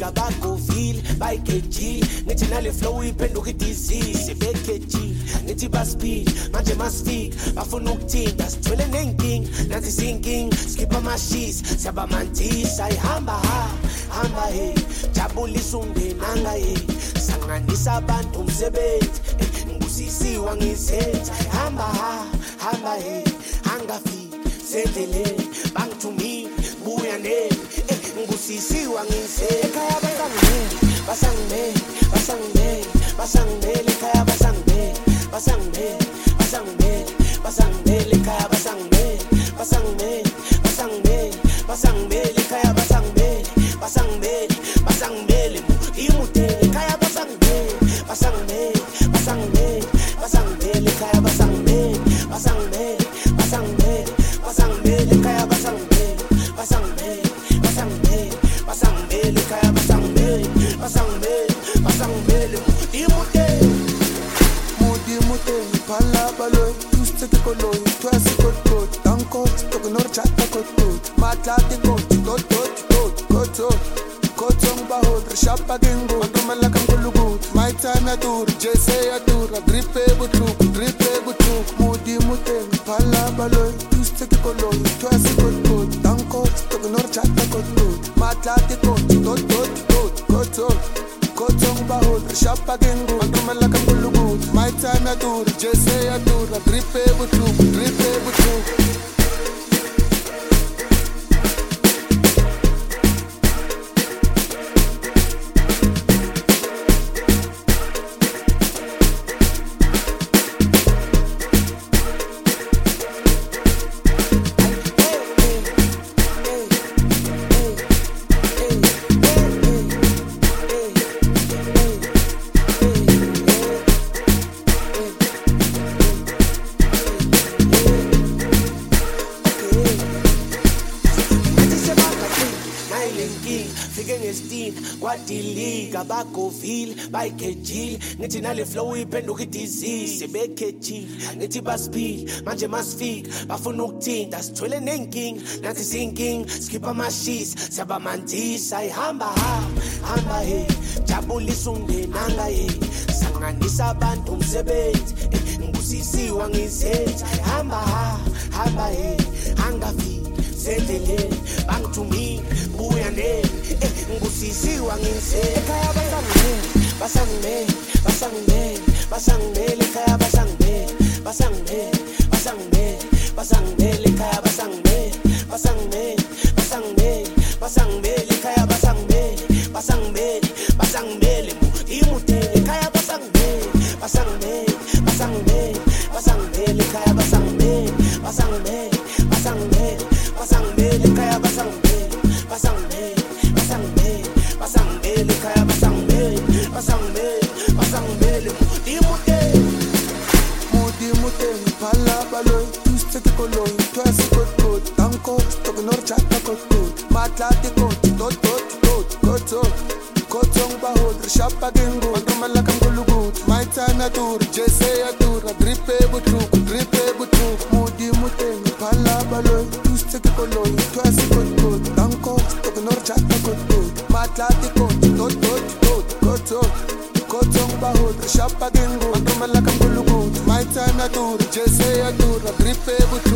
bakofile bayikejile ngithi nale flow iphenduka idisease bekejile ngithi baspeed manje masifika bafuna ukuthinta sithwele nenkingi nathi sinking skip amashis siyabamandisa ihamba hamba hey jabulisa ungenanga hey sanganisa abantu umsebenzi ngusisiwa ngizenza hamba hey angafika sendleleni bangithumile buya nene ngusisiwa ngizenza ekhaya basangimele ekhaya basangimele ekhaya basangimele ekhaya basangimele imutele ekhaya basangimele ekhaya basangimele ekhaya basangimele ekhaya basangimele imutele palabalo tuste ke koloi twasi kot tanko to gnor chatta kot matlati kot kotong bahod shapa gengo andumala kam gulugut my time ya tur jese ya tur gripe butu mudi muten palabalo tuste ke koloi twasi kot tanko to gnor chatta kot matlati kot kotong bahod shapa gengo andumala kam gulugut my time ya tur jese ya tur gripe butu kwadiliga bakofile bayikejile ngithi nale flow iphenduka idisease bekejile ngithi baspeed manje masifika bafuna ukuthinta sithwele nenkingi nathi sinking skip amashis siyabamandisa ihamba hey jabulisa ungenanga hey sanganisa abantu umsebenzi ngusisiwa ngizenza hamba hey angafika sendleleni bangithumile buya nene ngusisiwa ngizenza ekhaya basangimele ekhaya basangimele ekhaya basangimele ekhaya basangimele imutele ekhaya basangimele ekhaya basangimele ekhaya basangimele ekhaya basangimele imutele mudi palabalo tuste ke koloi twasi kot tanko to gnor chatta kot matlati kotong bahod shapa gengo andumala kam gulugut my time ya tur jese ya tur gripe butu mudi palabalo tuste ke koloi twasi kot tanko to gnor chatta kot matlati kotong bahod shapa gengo andumala kam gulugut my time ya tur jese ya tur gripe butu